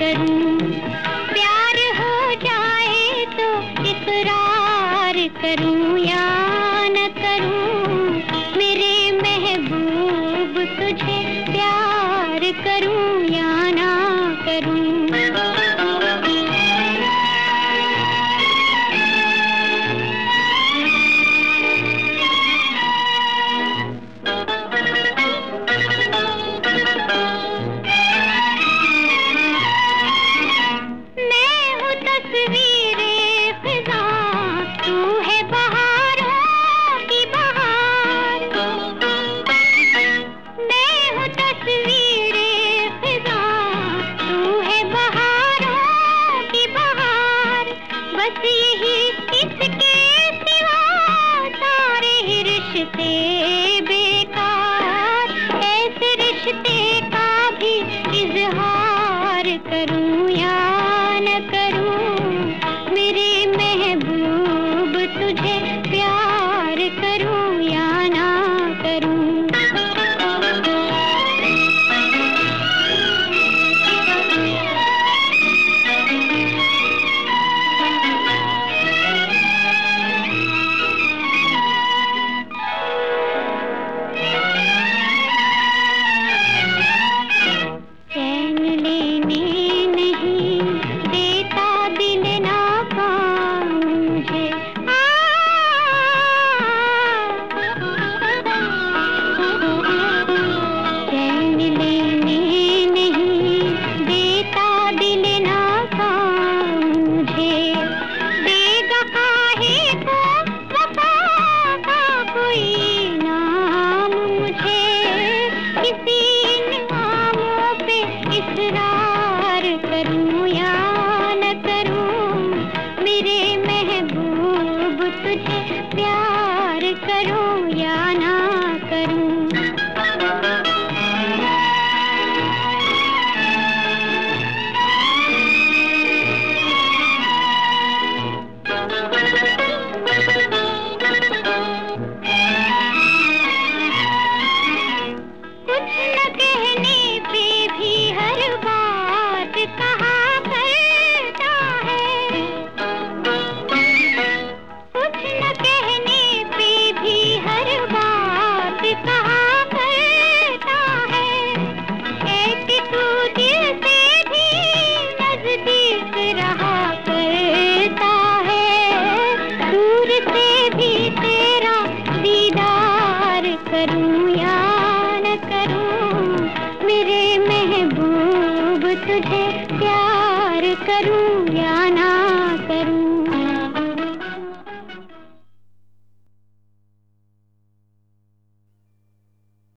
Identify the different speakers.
Speaker 1: करूं, प्यार हो जाए तो इकरार करूं या न करूं, मेरे महबूब तुझे प्यार करूं या ना करूं। बस यही इसके सिवा सारे ही रिश्ते बेकार, ऐसे रिश्ते का भी इजहार करूं या न करूं, मेरे महबूब तुझे प्यार करूं या ना करूं। इकरार करूं या न करूं, मेरे महबूब तुझे प्यार करूं या ना करूं। कुछ न कहने पे भी हर बात कहा करता है, कुछ न कहने पे भी हर बात कहा करता है, ऐसे तू दिल से भी नजदीक रहा करता है, दूर से भी तेरा दीदार करूं या न करूं, मेरे महबूब तुझे प्यार करूं या